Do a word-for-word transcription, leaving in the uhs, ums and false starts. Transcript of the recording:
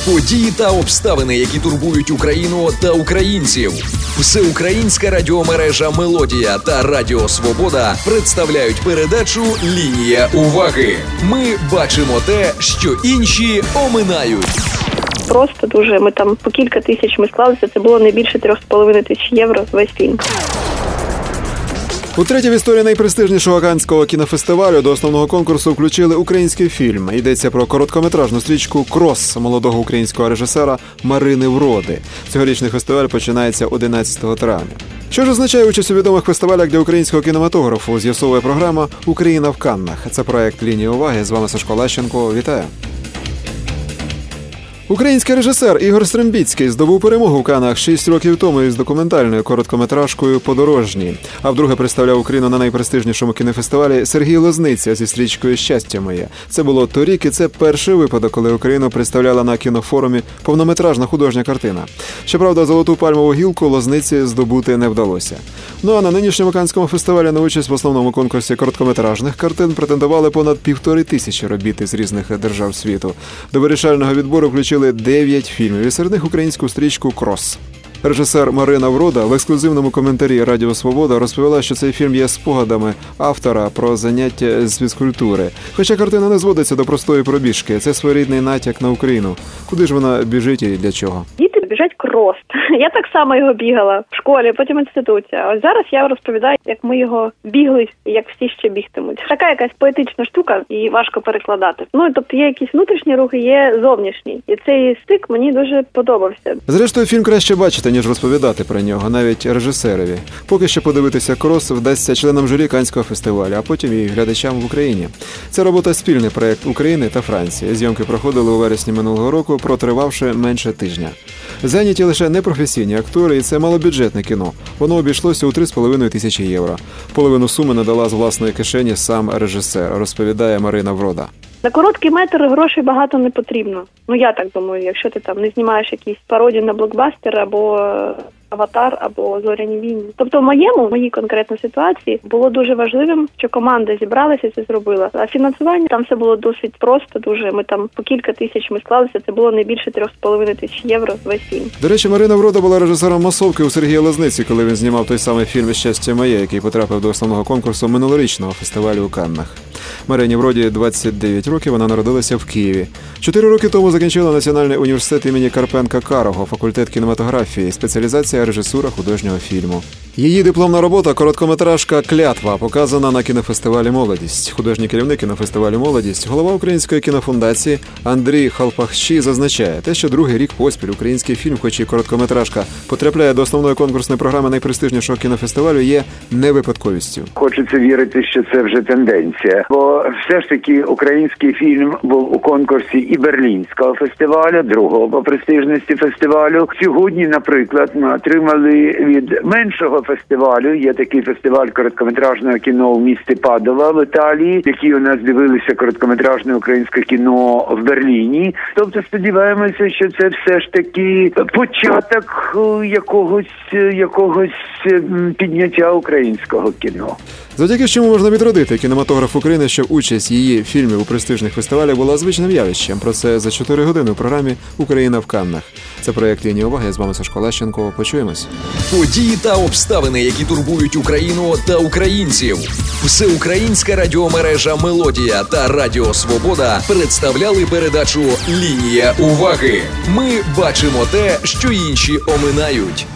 Події та обставини, які турбують Україну та українців. Всеукраїнська радіомережа «Мелодія» та Радіо Свобода представляють передачу «Лінія уваги». Ми бачимо те, що інші оминають. Просто дуже, ми там по кілька тисяч ми склалися, це було не більше трьох з половиною тисяч євро весь фільм. Утретє в історії найпрестижнішого Каннського кінофестивалю до основного конкурсу включили український фільм. Йдеться про короткометражну стрічку «Крос» молодого українського режисера Марини Вроди. Цьогорічний фестиваль починається одинадцятого травня. Що ж означає участь у відомих фестивалях для українського кінематографу, з'ясовує програма «Україна в Каннах». Це проект «Лінія уваги». З вами Сашко Лащенко. Вітаю! Український режисер Ігор Стрембіцький здобув перемогу в Каннах шість років тому із документальною короткометражкою «Подорожні». А вдруге представляв Україну на найпрестижнішому кінофестивалі Сергій Лозниця зі стрічкою «Щастя моє». Це було торік, і це перший випадок, коли Україну представляла на кінофорумі повнометражна художня картина. Щоправда, золоту пальмову гілку Лозниці здобути не вдалося. Ну а на нинішньому Каннському фестивалі на участь в основному конкурсі короткометражних картин претендували понад півтори тисячі робіт із різних держав світу. До вирішального відбору включили дев'ять фільмів, і серед них українську стрічку «Крос». Режисер Марина Врода в ексклюзивному коментарі Радіо Свобода розповіла, що цей фільм є спогадами автора про заняття з фізкультури. Хоча картина не зводиться до простої пробіжки, це своєрідний натяк на Україну. Куди ж вона біжить і для чого? Діти біжать крос. Я так само його бігала в школі, потім в інституті. А ось зараз я розповідаю, як ми його бігли і як всі ще бігтимуть. Така якась поетична штука, і важко перекладати. Ну, тобто є якісь внутрішні рухи, є зовнішні. І цей стик мені дуже подобався. Зрештою, фільм краще бачити, ніж розповідати про нього, навіть режисерові. Поки що подивитися «Крос» вдасться членам журі Каннського фестивалю, а потім і глядачам в Україні. Це робота спільний проєкт України та Франції. Зйомки проходили у вересні минулого року, протривавши менше тижня. Зайняті лише непрофесійні актори, і це малобюджетне кіно. Воно обійшлося у три з половиною тисячі євро. Половину суми надала з власної кишені сам режисер, розповідає Марина Врода. На короткий метр грошей багато не потрібно. Ну, я так думаю, якщо ти там не знімаєш якісь пародії на блокбастер або «Аватар», або «Зоряні війни». Тобто в моєму, в моїй конкретній ситуації було дуже важливим, що команда зібралася і це зробила. А фінансування там все було досить просто, дуже. Ми там по кілька тисяч ми склалися, це було не більше трьох з половиною тисяч євро весь фільм. До речі, Марина Врода була режисером масовки у Сергія Лозниці, коли він знімав той самий фільм «Щастя моє», який потрапив до основного конкурсу минулорічного фестивалю у Каннах. Марині Вроді двадцять дев'ять років, вона народилася в Києві. Чотири роки тому закінчила Національний університет імені Карпенка-Карого, факультет кінематографії, спеціалізація режисура художнього фільму. Її дипломна робота – короткометражка «Клятва», показана на кінофестивалі «Молодість». Художній керівник кінофестивалю «Молодість», голова Української кінофундації Андрій Халпахчі зазначає, те, що другий рік поспіль український фільм, хоч і короткометражка, потрапляє до основної конкурсної програми найпрестижнішого кінофестивалю, є не випадковістю. Хочеться вірити, що це вже тенденція, бо все ж таки український фільм був у конкурсі і Берлінського фестивалю, другого по престижності фестивалю. Сьогодні, наприклад, ми отримали від меншого фестивалю, є такий фестиваль короткометражного кіно в місті Падова в Італії, які у нас дивилися короткометражне українське кіно в Берліні. Тобто сподіваємося, що це все ж таки початок якогось, якогось підняття українського кіно. Завдяки чому можна відродити кінематограф України, що участь її фільмів у престижних фестивалях була звичним явищем. Про це за чотири години у програмі «Україна в Каннах». Це проєкт «Лінія уваги». З вами Сашко Лащенко. Почуємось. Події та обставини, які турбують Україну та українців. Всеукраїнська радіомережа «Мелодія» та Радіо Свобода представляли передачу «Лінія уваги». Ми бачимо те, що інші оминають.